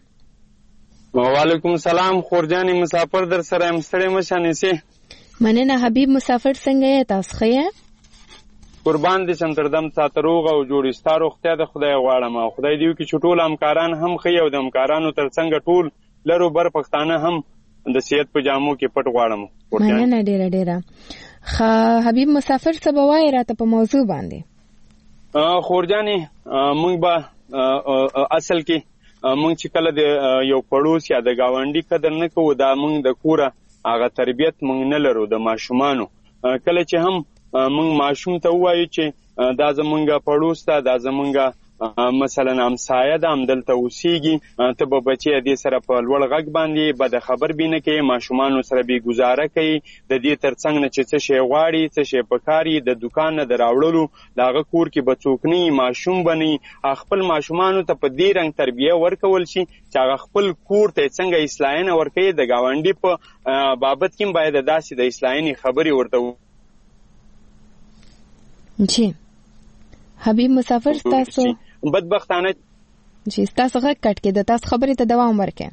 وعلیکم السلام. خورجانی مسافر در سره مستړی مشانې سي. مننه حبیب. مسافر څنګه یې تاسو ښه؟ قربان دي شم تر دم ساتروغ او جوړستا روغتیا د خدای غواړم او خدای دیو کې چټول همکاران هم خي او د همکارانو تر څنګه ټول لرو بر پښتانه هم د صحت په جامو کې پټ غواړم. مننه ډیره ډیره. خا حبیب مسافر څه به وایي راته په موضوع باندې؟ خورجانې موږ به اصل کې موږ چې کله د یو پړوس یا د ګاونډي قدر نه کوو دا موږ د کوره هغه تربیت موږ نه لرو د ماشومانو. کله چې هم موږ ماشوم ته ووایو چې دا زمونږ پړوس ته دا زمونږ مثلا همسایه ده همدلته اوسېږي ته به بچی دې سره په لوړ غږ باندې بد خبر بې نه کوي ماشومانو سره بې ګزاره کوي د دې تر څنګ نه چې څه شی غواړي څه شی پکار یي د دوکان نه د راوړلو د هغه کور کې به څوک نه وي ماشوم به نه وي خپل ماشومانو ته په دې رنګ تربیه ورکول شي چې هغه خپل کور ته څنګه اصلاحینه ورکوي د ګاونډي په بابت کې باید داسې د اصلاحینې خبرې ورته جی حبیب مسافر تاسو بدبختانه جی تاسو غږ کټ کې د تاسو خبرې ته دوام ورکړئ.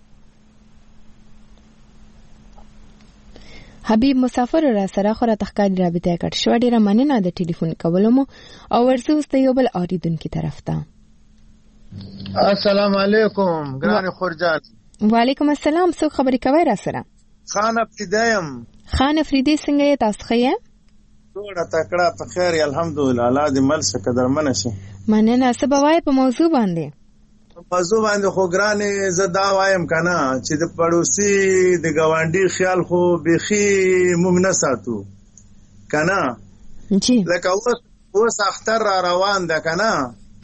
حبیب مسافر را سره خو را تخکاری رابطه کټ شو ډیره مننه د ټلیفون کولو مو او ورسو است یو بل اوریدونکو طرف ته. السلام علیکم ګران خورجان. وعلیکم السلام څوک خبرې کوي را سره؟ خان افریدیم. خان افریدی څنګه یې تاسو ښه؟ ټوله تکړه په خیر الحمدلله الله دې مل څه قدرمن شي. مننه څه به وایې په موضوع باندې؟ موضوع باندې خو ګرانې زه دا وایم که نه چې د پړوسي د ګاونډي خیال خو بیخي موږ نه ساتو که نه لکه اوس اوس اختر را روان ده که نه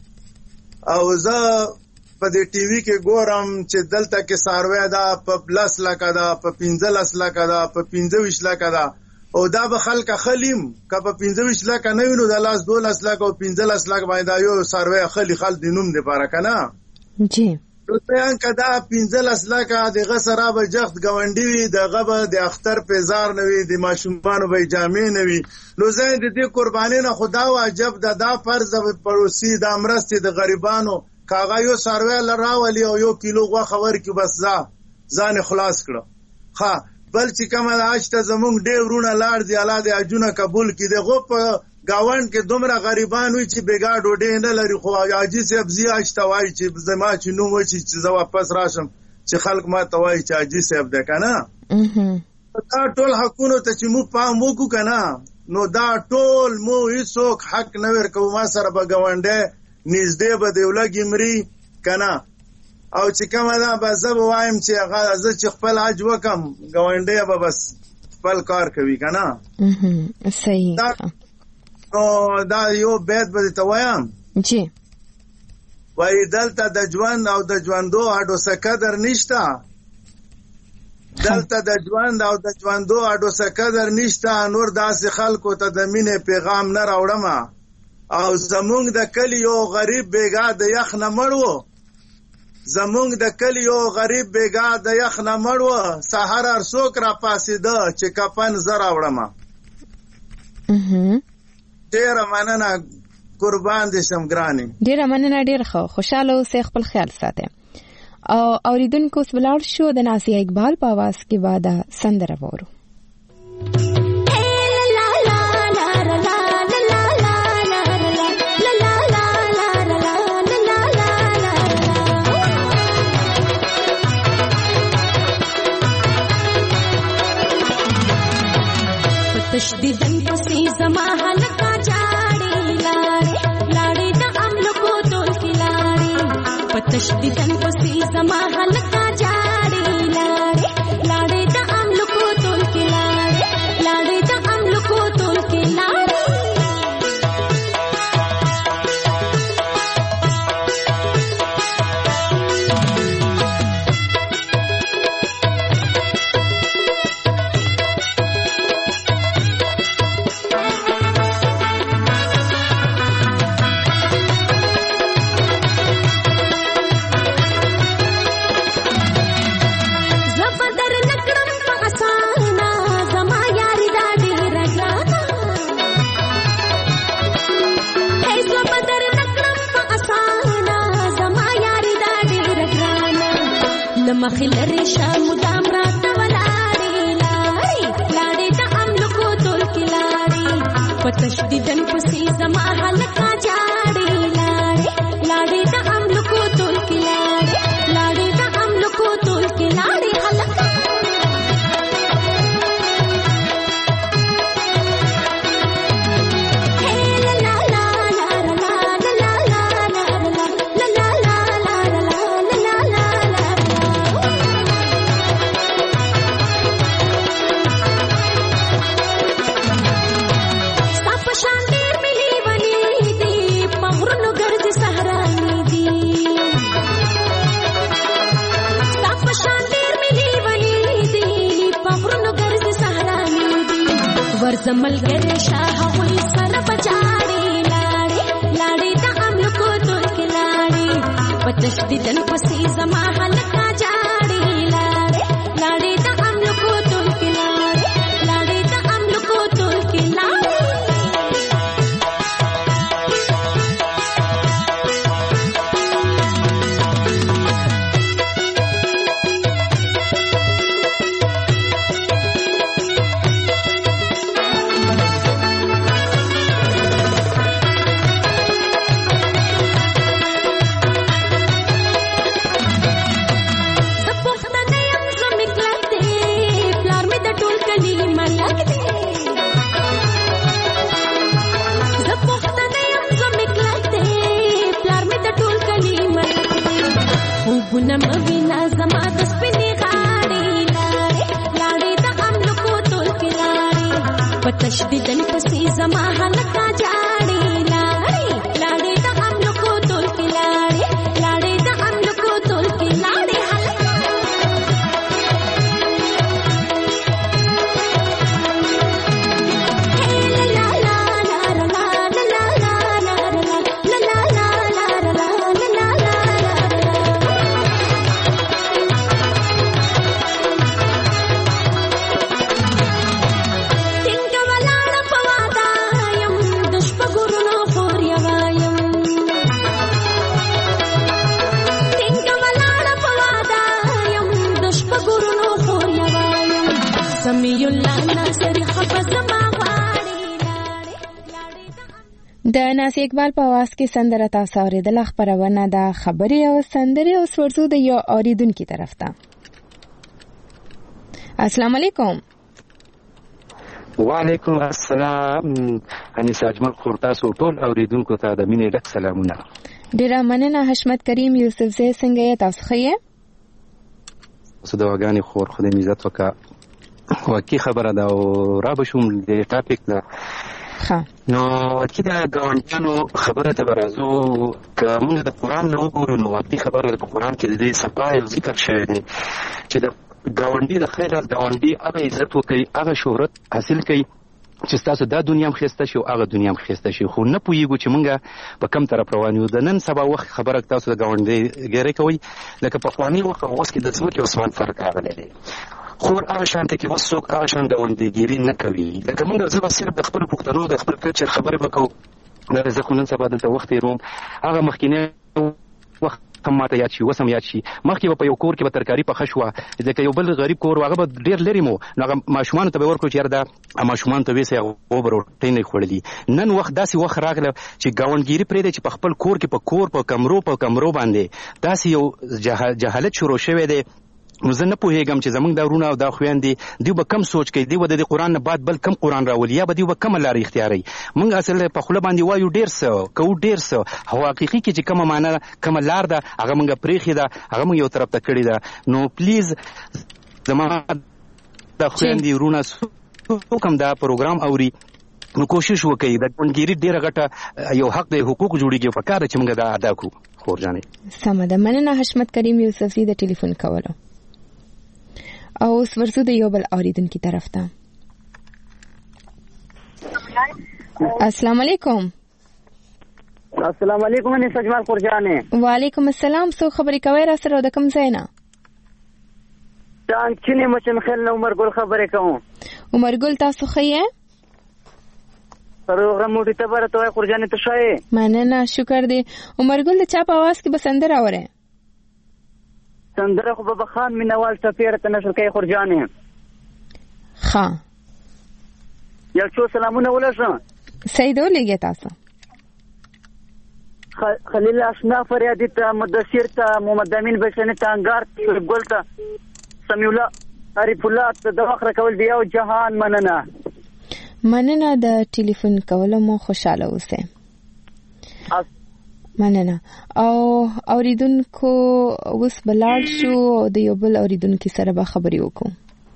او زه په دې ټي وي کې ګورم چې دلته کې څاروی ده په لس لکه ده په پنځلس لکه ده په پنځه ویشت لکه ده او دا به خلک خلیم که په پنځه ویشت لکه نه وي نو د لاس دولس لکه او پنځلس لکه باندې دا یو څاروی خلي خل د نوم دپاره که نه جی نو ته که دا پنځلس لکه دغه سره به جخت ګاونډي وي دغه به د اختر پیزار نه وي د ماشومانو به یې جامې نه وي نو زه د دې قربانۍ نه خو دا واجب ده دا فرض ده پړوسي دا مرستې د غریبانو که هغه یو څاروی راولي او یو کیلو غوښه ورکړي بس ځه ځان یې خلاص کړه ښه بل چې کومه ده حج ته زمونږ ډېر وروڼه لاړ دي الله دې حجونه قبول کړي د هغو په ګاونډ کې دومره غریبان وي چې بېګا ډوډۍ نه لري خو حاجي صاحب ځي حج ته وایي چې زما چې نوم وشي چې زه واپس راشم چې خلک ما ته وایي چې حاجي صاحب دی که نه دا ټول حقونو ته چې موږ پام وکړو که نه نو دا ټول مو هېڅوک حق نه ورکوو ما سره به ګاونډی نږدې به د یو لږې مري که نه او چې کومه ده به زه به وایم چې هغه زه چې خپل حج وکم ګاونډی به بس خپل کار کوي که نه صحیح نو دا یو بیت به درته وایم جی وایي دلته د ژوند او د ژوندو اډو څه قدر نشته دلته د ژوند او د ژوندو اډو څه قدر نشته نور داسې خلکو ته د مینې پیغام نه راوړمه او زمونږ د کلي یو غریب بېګا د یخ نه مړ و زمونږ د کلي یو غریب بېګا د یخ نه مړ و سهار هر څوک را پاسېده چې کفن زه راوړمه ډېره مننه قربان دې شم ګرانې ډېره مننه ډېر ښه خوشحاله اوسئ خپل خیال ساتئ او اورېدونکو اوس ولاړ شو د نازیه اقبال په اواز کې به دا سندره واورو تشدیدن پسې زما هلکا جاړې لاړې لاړې د املکو ټول کې لاړې په تشدیدن پسې زما هلکا جاړې لاړې لاړې د املکو ټول کې لاړې لاړې د املکو ټول کې لاړې مخلري شام دام رات ولاړې لاړې لاړې د املکو ټول کې لاړې په تشدیدن پسې زما هلکا جاړې لاړې لاړې د املکو ټول کې لاړې لاړې د املکو ټول کې لاړې هلکا ورزمل ګر شاه وې سر بچاړي لاړې لاړې د املو کو تل کې لاړې پتش دن پسې زما هلکا جاړي لاړې لاړې د املو کو تل کې لاړې لاړې د املو کو تل کې لاړې نم وینا زما د سپینې غاړې لاړې لاړې د املو کو تل کې لاړې پتش دن پسې زما هلکا جاړې لاړې لاړې د املو کو تل کې لاړې لاړې د املو کو تل کې لاړې د ناز اقبال په आवाज کې سندره تاسو اوریدل خبرونه د خبري او سندري او ورزو د یو اوریدونکو طرف ته. السلام علیکم. وعلیکم السلام. انیس اجمل خور تاسو ټول اوریدونکو ته د مینې ډک سلامونه. ډیره مننه. حشمت کریم یوسف زی څنګه یې تاسو خیه؟ اوس د وګانی خور خدای عزت وکا واقعي خبره ده او را بشوم د ټاپک ده. ها نو چې دا غونډانو خبره ته برازو که موږ د قران نو وګورو نو واقعي خبره ده. په قران کې د دې صفای ذکر شوی دی چې د غونډي د خیر د غونډي هغه عزت وکړي، هغه شهرت حاصل کړي چې تاسو دا دنیا هم خسته شي او هغه دنیا هم خسته شي. خو نه پوهیږو چې موږ په کوم طرف روان یو. د نن سبا وخت خبره تاسو د غونډي ګیرې کوي لکه په خواني وخت اوس کې د ځمکې او اسمان فرق راغلی دی. خو هغه شانته کې وسوک هغه شان د غونډيګيري نه کوي. لکه موږ زه صرف د خپل پښتنو د خپل کلچر خبره وکړو. دا زه خو نن سبا دلته وخت روم هغه مخکینه وخت هم ماته یاد شي وسم یاد شي. مخکې په یو کور کې به ترکاری په خشوه ځکه یو بل غریب کور هغه به ډیر لري مو هغه ماشومان ته به ورکو چې دا ماشومان ته وسه او بروټین نه خورلي. نن وخت داسې وخت راغله چې گاونډګيري پرې د چې په خپل کور کې په کور په کمرو په کمرو باندې داسې یو جهالت شروع شوه دی. نو زه نه پوهېږم چې زمونږ دا ورونه او دا خویندې دوی به کم سوچ کوي، دوی به د قرآن نه بعد بل کم قرآن راولي یا به دوی به کمه لاره اختیاروي. موږ اصل په خوله باندې وایو ډېر څه کوو ډېر څه، خو حقیقي کې چې کومه معنا کومه لار ده هغه موږ پرېښې ده، هغه موږ یو طرف ته کړې ده. نو پلیز زما د خویندې ورونه څوک هم دا پروګرام اوري نو کوشش وکړي د ګوندګيري ډېره غټه یو حق دی، حقوق جوړېږي په کار چې موږ دا ادا کړو. خور جانې سمه ده. مننه حشمت کریم یوسفزي د ټلیفون کولو. او اوس ورزو د یو بل اوریدونکو طرف ته. السلام علیکم. السلام علیکم. اني سجمال قرجانه. وعلیکم السلام. سو خبرې کوي را سره د کوم ځای نه؟ تان چینه مچن خل عمر ګل خبرې کوم. عمر ګل تاسو خیه؟ پروګرام موټی ته برته وای قرجانه ته شای. مننه شکر دی. عمر ګل چا په आवाज کې بسندر اوره؟ سندره خو بابا خان مینوال ټپیر ته نشر کوي خورجانې. ها یو څو سلامونه ولشه. سیدو لګی تاسو. خلیل اشنا فریادی ته مدثر ته محمد امین بشنی ته انګار ګل ته سمیع الله عارف الله ته د وخت کول دی او جهان مننه. مننه د ټلیفون کولو مو خوشاله اوسه. مننه. او اوریدونکو اوس بلال شو د یو بل اوریدونکو سره به خبرې وکړو.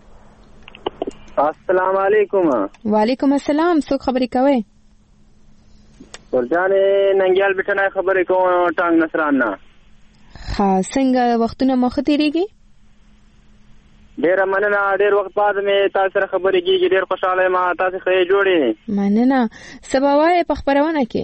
السلام علیکم. وعلیکم السلام. څوک خبرې کوي؟ ورځانه ننګیال بټنه خبرې کوم ټانګ نصران نه. ها څنګه وختونه مخ تیریږي؟ ډېره مننه. ډېر وخت بعد مې تاسو سره خبرې کېږي. ډېر خوشحاله یم. تاسو ښه جوړې؟ مننه. څه به وایې په خپرونه کې؟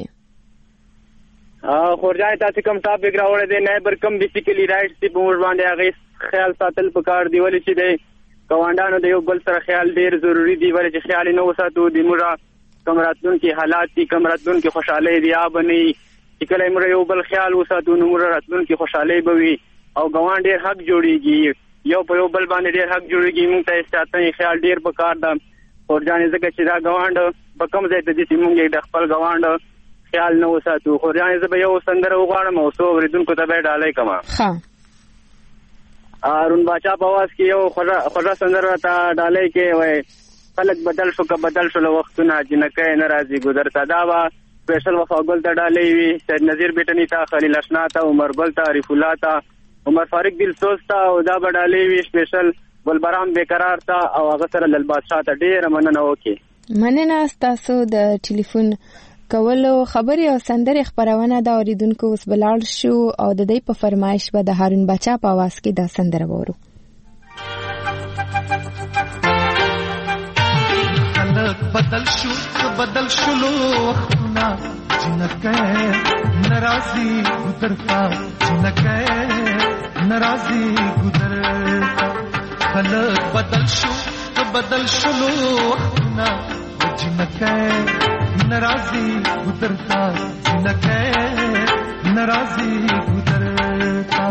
خورجانې تاسو کوم ټاپک راوړی دی نایبر کوم بیسیکلي رایټس دي په موږ باندې هغې خیال ساتل پکار دی. ولې چې دی ګاونډیانو د یو بل سره خیال ډېر ضروري دی. ولې چې خیال یې نه وساتو د موږ کوم راتلونکي حالات دي کوم راتلونکي خوشحالۍ دي یا به نه وي. چې کله موږ یو بل خیال وساتو نو موږ راتلونکي خوشحالۍ به وي او ګاونډ ډېر حق جوړېږي. یو په یو بل باندې ډېر حق جوړېږي. موږ ته ساتنې خیال ډېر پکار ده خورجانې ځکه چې دا ګاونډ په کوم ځای ته دي چې موږ د خپل ګاونډ خیال نه وساتو. خورجانې زه به یو سندره وغواړم او څو اورېدونکو ته به یې ډالۍ کړم. هارون باچا په اواز کې یو خوږه سندره راته ډالۍ کې وایي خلک بدل شو که بدل شو له وختونه جنکۍ نه راځي ګودر ته. دا به سپیشل وفاګل ته ډالۍ وي سید نظیر بیټني ته خلیل اشنا ته عمر ګل ته عارف الله ته عمر فاروق دلسوز ته او دا به ډالۍ وي سپیشل ګلبرام بیقرار ته او هغه سره لل بادشاه ته. ډېره مننه وکړي. مننه ستاسو د ټلیفون کولو. خبرې او سندرې خپرونه د اوریدونکو اوس بلاړ شو او د دې په فرمایش به د هارون بچا په आवाज کې دا سندره وورو. خلق بدل شو بدل شلو وختونه جنکه ناراضي ګذرتا جنکه ناراضي ګذرتا. خلق بدل شو بدل شلو وختونه جنکه ناراضي ګذرتا جنکه ناراضي ګذرتا.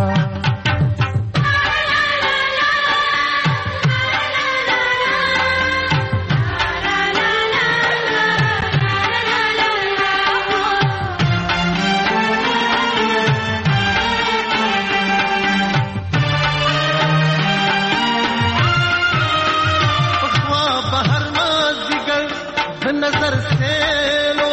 नजर से लो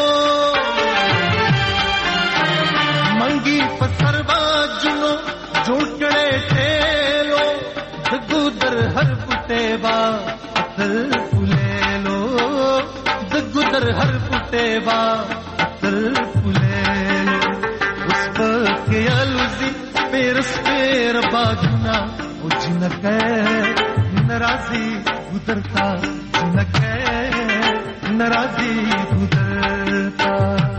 मंगी पसरवा जुनो जोटड़े ठेलो दगुदर हर पुटेबा असल फुले लो दगुदर हर पुटेबा असल फुले लो उस पर के अलुजी पेरस पेर बाजुना उजनके नाराजी गुदरता जिनके नाराजी गुजरता.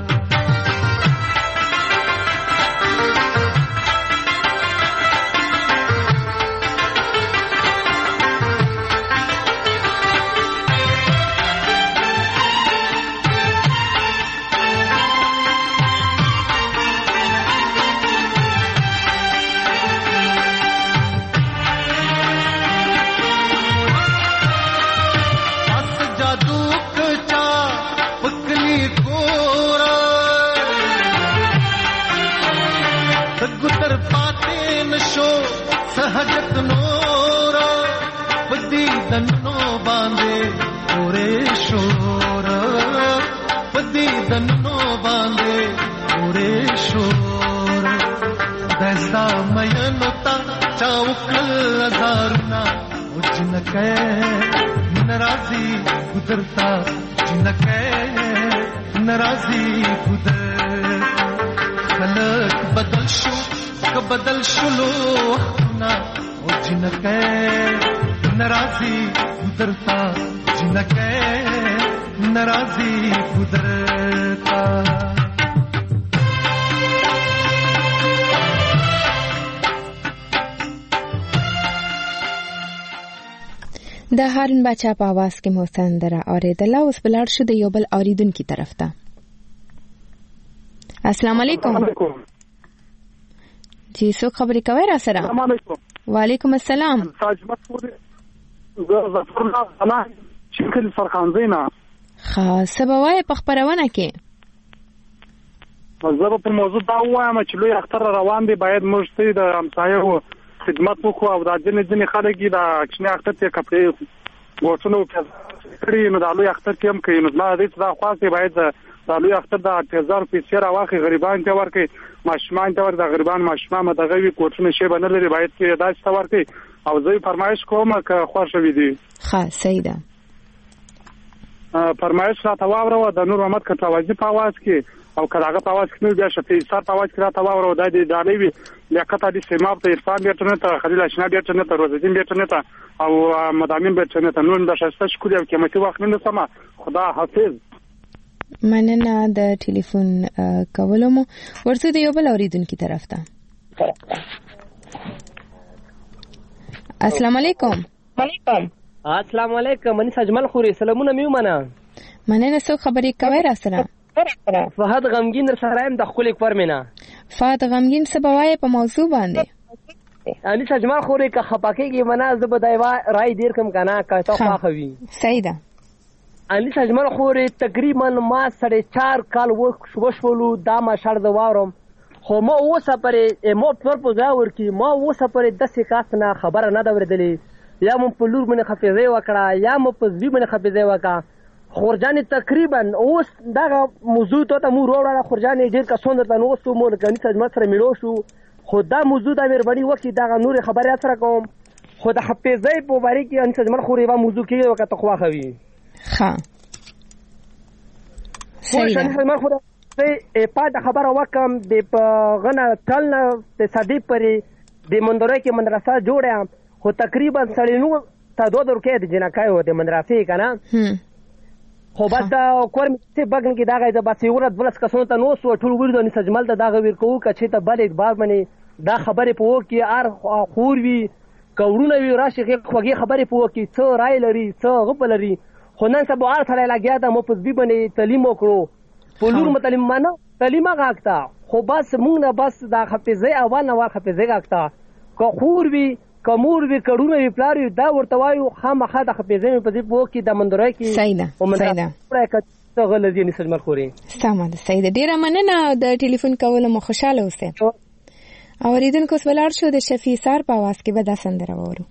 सहजत नोरा बदी दन्नो बांधे ओरे शोर बदी दन्नो बांधे ओरे शोर. दस्ता मयनोता चाउकल अजारना जिनके नाराजी गुजरता जिनके नाराजी गुजरता. खलक बदल शो बदल शुलो ना ओ जिनके नाराजी गुजरता जिनके नाराजी गुजरता. د هارون بچا په आवाज کې مو سندره اوریدله. اوس بلاړ شو د یو بل اوریدونکي طرف ته. السلام علیکم. جی څوک خبرې کوي را سره؟ السلام علیکم. وعلیکم السلام. تاجمت پوری زه ظفر الله انا شکل فرخانزینا. خاصه بوای په خبرونه کې زه په موضوع دا وایم چې لوی اختر روان دی باید موږ ته د همسایو خدمت وکړو او د ځینې ځینې خلک د کښنی اختر ته کپړې ورڅنو کړي نو د لوی اختر کې هم کوي. نو دا دې دا خاصه باید د لوی اختر د اعتذار پیسې راوخي غریبان ته ورکړي ماشومان ته ور د غریبان ماشومان دغه وی کوټونه شی بنل لري باید کې داس ته ورکړي او زه فرمایش کوم که خوښ وي دي. ها سیدا فرمایش را تواورو د نور محمد کټاوازی په आवाज کې او کله په आवाज کې نو بیا شته سار په आवाज کې راته واورو د دې دالې وی لیاقت علي سیماب ته عرفان بیرته ته خلیل اشنا بیرته نه ته روزدین بیرته نه ته او مدامین بیرته نه ته نو د شسته شکر او قیمتي وخت نه سم خدا حافظ. مننه د ټلیفون کولو مو ورته د یو بل اوریدونکو طرف ته. السلام علیکم. علیکم السلام علیکم. منی سجمل خوري سلامونه میو منه مننه سو خبرې کوي را سره فهد غمگین در سرایم د خپل کور مینا فهد غمگین څه بوای په موضوع باندې اني سجمل خوري که خپاکیږي منا ز بدایوا رای دیر کم کنه که تو خاخوي صحیح ده. اني سجمل خوري تقریبا ما سره چار کال وښولو دا ما شړ د وارم خو ما اوسه پرې مو پر پوزا ورکی ما اوسه پرې د څه کاس نه خبره نه دوردلې یا مو په لور باندې حافظه وکړه یا مو په ځوی باندې حافظه وکړه. خورجان تقریبا اوس دا موضوع ته مو وروړه خورجان ډیر کسون ته نو سو مور کني سجما سره ملو شو خو دا موضوع دا مهرباني وکي دا نور خبره سره کوم خو د حافظه په باره کې ان سجما خوري وا موضوع کې وکړه تخوا خوي ها صحیح سجما خوري په پاد خبره وکم د غنا تل د صدی پرې د مندره کې مدرسه جوړه خو تقریبا سړینو تا دوه درکې د جنکای و د مدرسې کنه خو بس دا کور مې بغن کې دا غي د بس یو رات بلس کسون ته نو سو ټول ورته ني سجمل ته دا غویر کوو کچې ته بل اعتبار باندې دا خبره په وکي ار خور وی کورونه وی راشي خوږی خبره په وکي څو رای لري څو غبل لري خو نن سبا ار سره لګیا دا مو په دې باندې تعلیم وکړو په لور متعلم مانه تعلیم غاکتا خو بس مونږ نه بس دا حافظه اول نه وا حافظه غاکتا کو خور وی کمور وی کډونه وی پلار وی دا ورته وایو خامخا د خپېزې په دې بو کې د مندرای کې صحیح ده صحیح ده پرې کته غلطی نه سجمل خوري سامان صحیح ده. ډیره مننه د ټلیفون کول مو خوشاله اوسه. اوریدونکو سوالار شو د شفیع سار په आवाज کې به دا سندره وورو.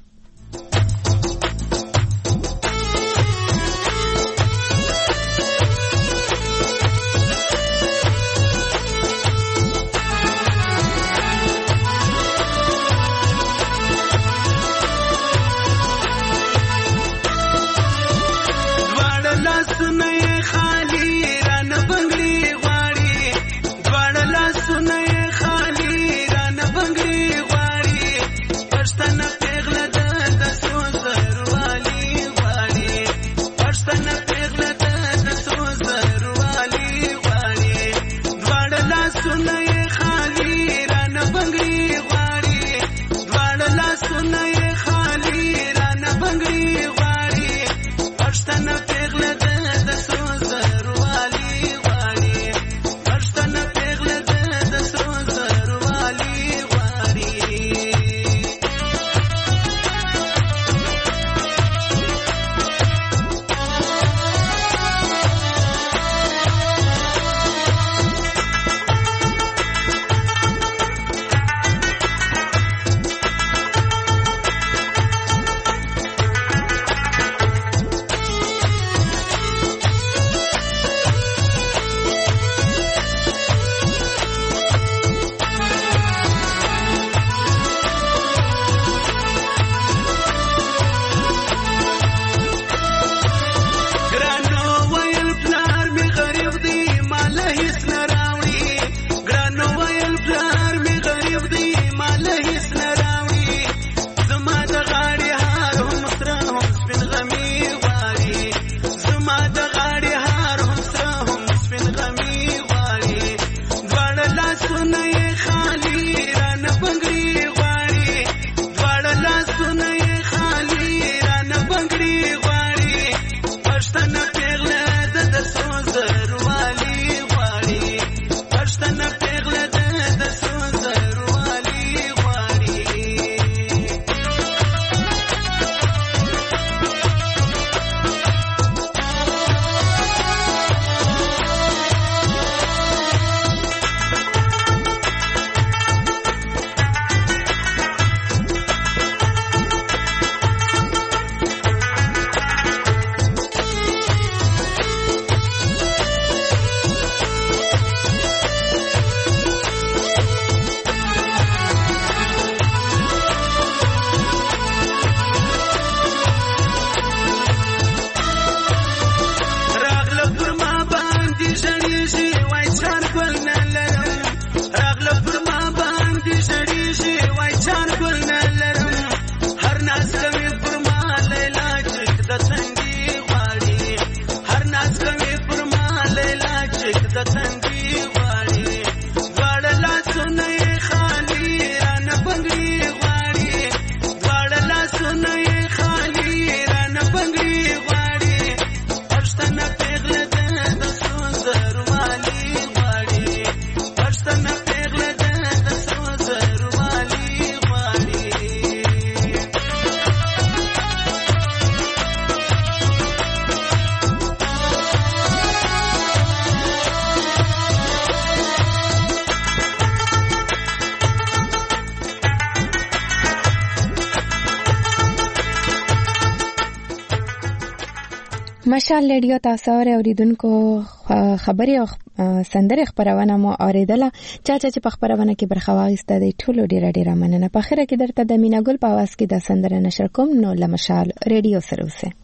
مشال ریډیو تاسو اوریدونکو خبري او سندره خبرونه مو اوریدله چا چې په خبرونه کې برخه واغسته د ټولو ډیره ډیره مننه. په اخر کې درته د مینا ګل په आवाज کې د سندره نشر کوم نو لمشال ریډیو سره اوسه.